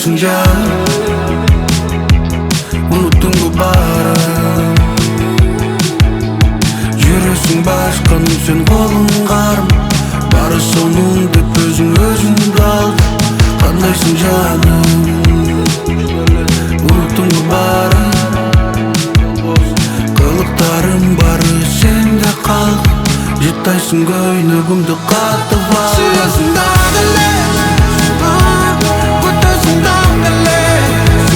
Kandayсың жан, unuttun bu bari. Жүресің башқаның сен қолың қарым, бары соның деп өзің ал. Kandayсың жаным, unuttun bu bari. Қылықтарым бары сенде қал, жыттайсың көйнегімді қатып ал. Сүйесің дағы лез, өтесің дағы лез.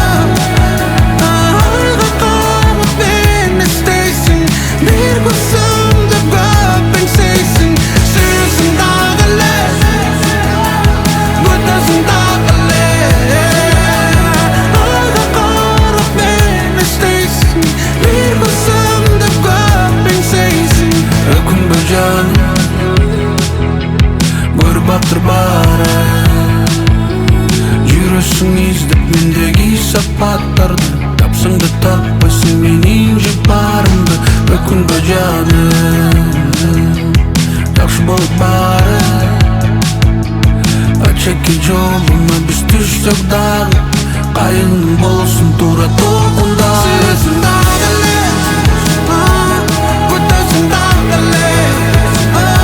Айға қамып мен істейсің, бір көзімді көп еңсейсің. Сүйесің дағы лез, өтесің дағы лез. Айға қарап мен істейсің, бір көзімді көп еңсейсің. Өкінбе жаным, бір бақтыр бары. Жүресің іздеп мендегі сапаттарды, тапсың да таппайсың менің жеп барымды. Өкінбе жаным, жақсы болып бары. Ачеки жолыма біз түссек дағы, қайын болсын тура толқындары. Сүйесің дағы лез, өтесің дағы лез.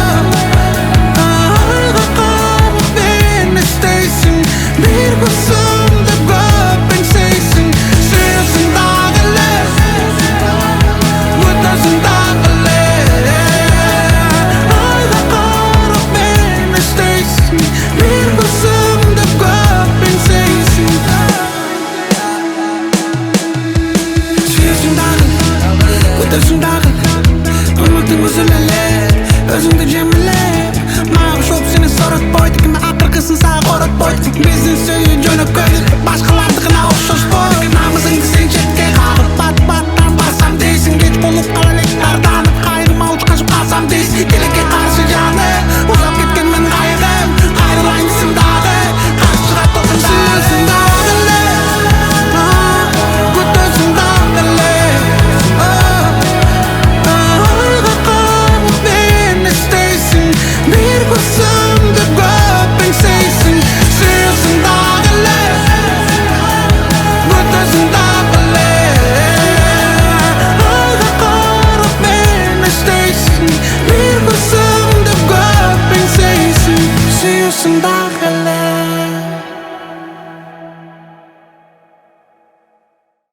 Айға қамып мен істейсің, бір көзімді көп еңсейсің. Сүйесің дағы лез, өтесің дағы лез. Айға қарап мен істейсің, бір көзімді көп еңсейсің. Сүйесің дағы, өтесің дағы, үмітің үзілелер, өзіңді жемелер. Маған шоп сені соратпайды, кімі ақырқысын саған қоратпайды. Біздің сөйі жөніп көйді, башқалардығына ұқсас